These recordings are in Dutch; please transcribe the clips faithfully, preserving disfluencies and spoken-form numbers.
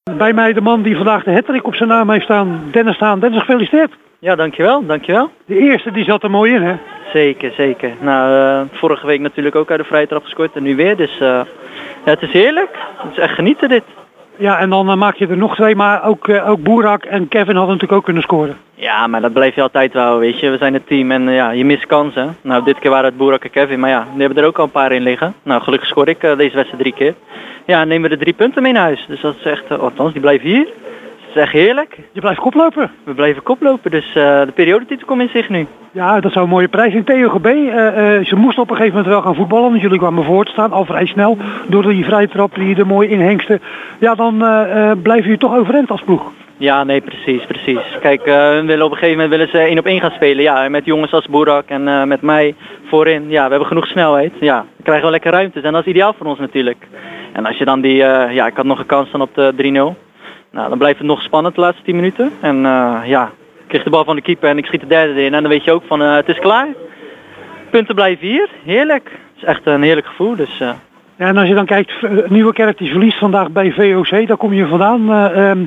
Bij mij de man die vandaag de hattrick op zijn naam heeft staan, Dennis Haan. Dennis, gefeliciteerd. Ja, dankjewel, dankjewel. De eerste die zat er mooi in, hè? Zeker, zeker. Nou, uh, vorige week natuurlijk ook uit de vrije trap gescoord en nu weer. Dus uh, ja, het is heerlijk. Het is echt genieten dit. Ja, en dan uh, maak je er nog twee, maar ook, uh, ook Boerak en Kevin hadden natuurlijk ook kunnen scoren. Ja, maar dat blijf je altijd wel, weet je. We zijn het team en uh, ja, je mist kansen. Nou, dit keer waren het Boerak en Kevin, maar ja, die hebben er ook al een paar in liggen. Nou, gelukkig scoor ik uh, deze wedstrijd drie keer. Ja, nemen we de drie punten mee naar huis. Dus dat is echt, uh, althans, die blijven hier. Het is echt heerlijk. Je blijft koplopen. We blijven koplopen, dus uh, de periodetitel komt in zich nu. Ja, dat zou een mooie prijs in T O G B. Uh, uh, ze moesten op een gegeven moment wel gaan voetballen, want jullie kwamen voor te staan, al vrij snel. Door die vrije trap die je er mooi inhengsten. Ja, dan uh, uh, blijven jullie toch overeind als ploeg. Ja, nee, precies, precies. Kijk, uh, we willen op een gegeven moment willen ze één op één gaan spelen. Ja, met jongens als Boerak en uh, met mij voorin. Ja, we hebben genoeg snelheid. Ja, dan krijgen we lekker ruimtes en dat is ideaal voor ons natuurlijk. En als je dan die, uh, ja, ik had nog een kans dan op de drie nul. Nou, dan blijft het nog spannend de laatste tien minuten. En uh, ja, ik kreeg de bal van de keeper en ik schiet de derde in. En dan weet je ook van, uh, het is klaar. Punten blijven hier. Heerlijk. Het is echt een heerlijk gevoel. Dus, uh... ja, en als je dan kijkt, Nieuwerkerk die verliest vandaag bij V O C. Daar kom je vandaan. Uh, um,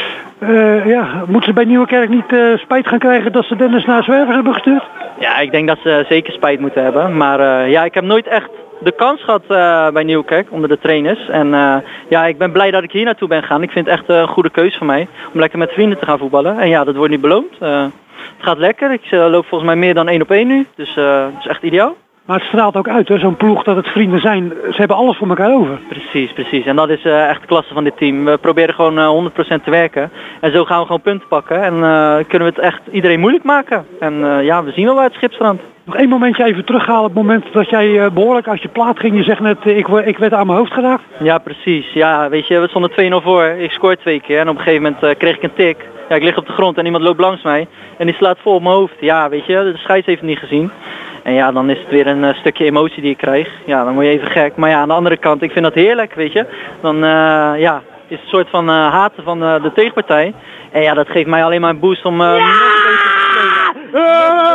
uh, ja, moeten ze bij Nieuwerkerk niet uh, spijt gaan krijgen dat ze Dennis naar Zwervers hebben gestuurd? Ja, ik denk dat ze zeker spijt moeten hebben. Maar uh, ja, ik heb nooit echt de kans gehad uh, bij Nieuwkerk onder de trainers. En uh, ja, ik ben blij dat ik hier naartoe ben gegaan. Ik vind het echt uh, een goede keuze voor mij om lekker met vrienden te gaan voetballen. En ja, dat wordt nu beloond. Uh, het gaat lekker. Ik uh, loop volgens mij meer dan één op één nu. Dus uh, het is echt ideaal. Maar het straalt ook uit, hè? Zo'n ploeg dat het vrienden zijn. Ze hebben alles voor elkaar over. Precies, precies. En dat is uh, echt de klasse van dit team. We proberen gewoon uh, honderd procent te werken. En zo gaan we gewoon punten pakken. En uh, kunnen we het echt iedereen moeilijk maken. En uh, ja, we zien wel waar het schip strandt. Nog één momentje even terughalen op het moment dat jij uh, behoorlijk uit je plaat ging. Je zegt net, uh, ik, ik werd aan mijn hoofd geraakt. Ja, precies. Ja, weet je, we stonden twee nul voor. Ik scoor twee keer en op een gegeven moment uh, kreeg ik een tik. Ja, ik lig op de grond en iemand loopt langs mij. En die slaat vol op mijn hoofd. Ja, weet je, de scheids heeft het niet gezien. En ja, dan is het weer een uh, stukje emotie die ik krijg. Ja, dan word je even gek. Maar ja, aan de andere kant, ik vind dat heerlijk, weet je. Dan uh, ja, is het een soort van uh, haten van uh, de tegenpartij. En ja, dat geeft mij alleen maar een boost om uh, ja! nog beter te spelen.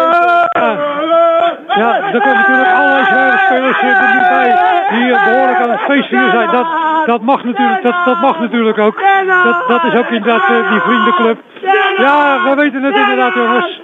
Ja, er komen natuurlijk allerlei zware spelers er niet bij die behoorlijk aan het feestvieren zijn. Dat, dat, mag natuurlijk, dat, dat mag natuurlijk ook. Dat, dat is ook inderdaad uh, die vriendenclub. Ja, we weten het inderdaad, jongens.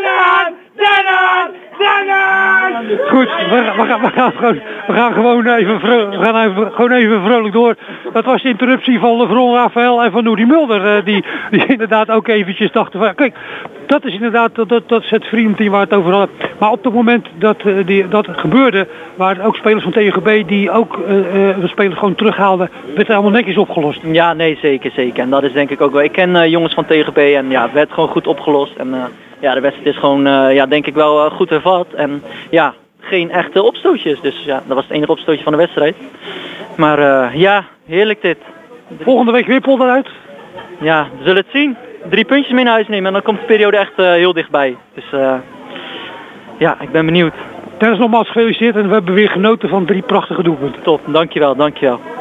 Goed, we, we, gaan, we, gaan gewoon, we gaan gewoon even, vro, we gaan even, gewoon even vrolijk door. Dat was de interruptie van Lebron, Rafael en van Nouri Mulder. Uh, die, die inderdaad ook eventjes dachten van, kijk, dat is inderdaad dat, dat, dat is het vriendenteam waar het over hadden. Maar op het moment dat uh, die, dat gebeurde, waren ook spelers van T G B die ook uh, uh, de spelers gewoon terughaalden, werd het allemaal netjes opgelost. Ja, nee, zeker, zeker. En dat is denk ik ook wel. Ik ken uh, jongens van T G B en ja, het werd gewoon goed opgelost. En, uh, ja, de wedstrijd is gewoon, uh, ja, denk ik wel uh, goed hervat. En ja, geen echte opstootjes. Dus ja, dat was het enige opstootje van de wedstrijd. Maar uh, ja, heerlijk dit. Volgende week weer Polder uit? Ja, we zullen het zien. Drie puntjes mee naar huis nemen en dan komt de periode echt uh, heel dichtbij. Dus uh, ja, ik ben benieuwd. Dennis, nogmaals gefeliciteerd en we hebben weer genoten van drie prachtige doelpunten. Top, dankjewel, dankjewel.